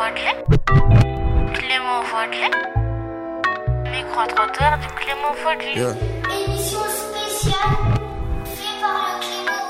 Vaudelet. Clément Vaudelet. Micro-trottoir du Clément Vaudelet. Yeah. Émission spéciale faite par le Clément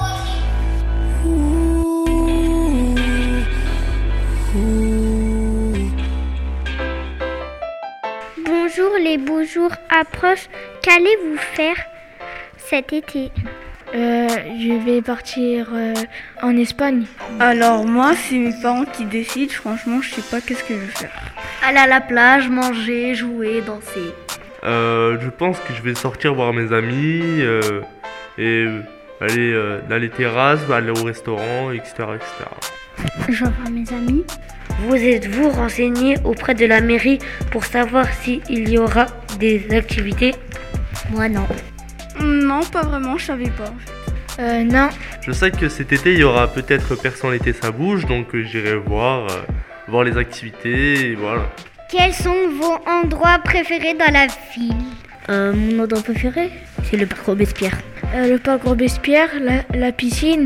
Vaudelet. Bonjour, les beaux jours approchent. Qu'allez-vous faire cet été? Je vais partir en Espagne. Alors moi, c'est mes parents qui décident. Franchement, je sais pas qu'est-ce que je vais faire. Aller à la plage, manger, jouer, danser. Je pense que je vais sortir voir mes amis et aller dans les terrasses, aller au restaurant, etc., etc. Je vais voir mes amis. Vous êtes-vous renseigné auprès de la mairie pour savoir s'il y aura des activités? Moi, non. Non, pas vraiment, je savais pas en fait. Non. Je sais que cet été, il y aura peut-être Persan l'été ça bouge, donc j'irai voir les activités, et voilà. Quels sont vos endroits préférés dans la ville? Mon endroit préféré, c'est le parc Robespierre. Le parc Robespierre, la piscine,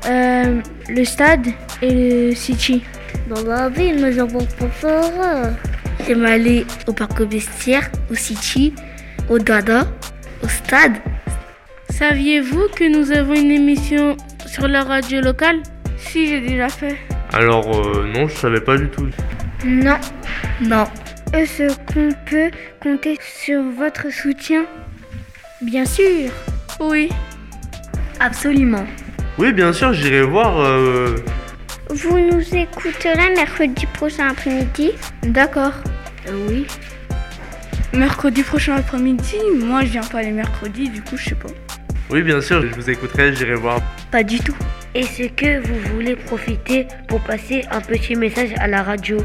le stade et le City. Dans la ville, mes endroits préférés, j'aime aller au parc Robespierre, au City, au Dada, au stade. Saviez-vous que nous avons une émission sur la radio locale? Si, j'ai déjà fait. Alors non, je savais pas du tout. Non. Non. Est-ce qu'on peut compter sur votre soutien? Bien sûr. Oui. Absolument. Oui, bien sûr, j'irai voir. Vous nous écouterez mercredi prochain après-midi? D'accord. Oui. Mercredi prochain après-midi, moi je viens pas les mercredis, du coup je sais pas. Oui, bien sûr, je vous écouterai, j'irai voir. Pas du tout. Est-ce que vous voulez profiter pour passer un petit message à la radio?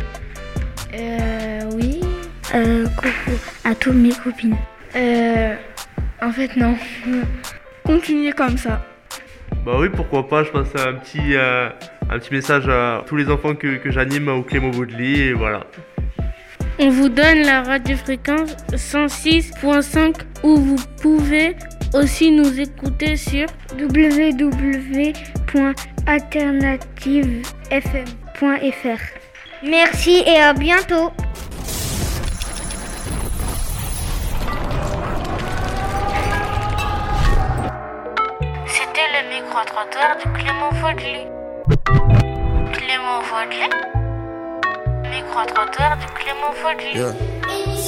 Oui. Coucou à toutes mes copines. En fait, non. Continuez comme ça. Bah oui, pourquoi pas, je passe un petit message à tous les enfants que j'anime au Clément Vaudelet, et voilà. On vous donne la radiofréquence 106.5 où vous pouvez aussi nous écouter sur www.alternativefm.fr. Merci et à bientôt. C'était le micro-trottoir du Clément Vaudelet. Clément Vaudelet. Micro-trottoir du Clément Vaudelet. Yeah.